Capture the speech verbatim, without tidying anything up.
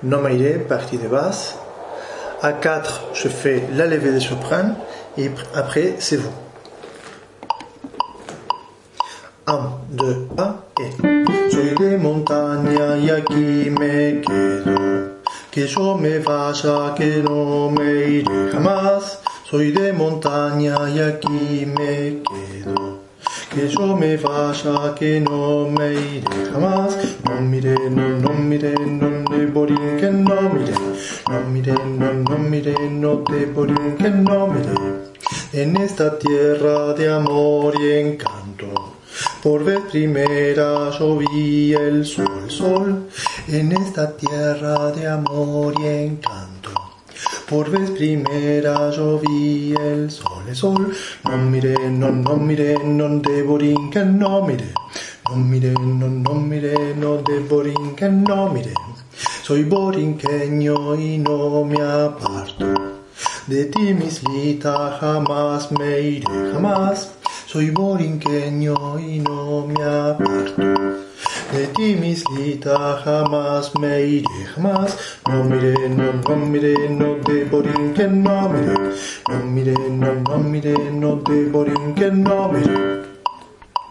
non me iré, partie de basse. À quatre, je fais la levée des sopranes et après c'est vous. un, deux, un et. Soy de montaña y aquí me quedo. Que yo me vaya, que no me iré jamás. Soy de montaña y aquí me quedo. Que yo me vaya, que no me iré jamás. No mire, no, no mire, no de borín, que no mire. No mire, no, no mire, no de borín, que no mire. En esta tierra de amor y encanto, por vez primera yo vi el sol, el sol. En esta tierra de amor y encanto, por vez primera yo vi el sol, el sol. No mire, no, no mire, no de borín, que no mire. No mire, no, no mire, no de borín, que no mire. Soy borinqueño y no me aparto. De ti, mislita, jamás me iré, jamás. Soy borinqueño y no me aparto. De ti, mislita, jamás me iré, jamás. No mire, no, no mire, no de borín, que no mire. No mire, no, no mire, no de borín, que no mire.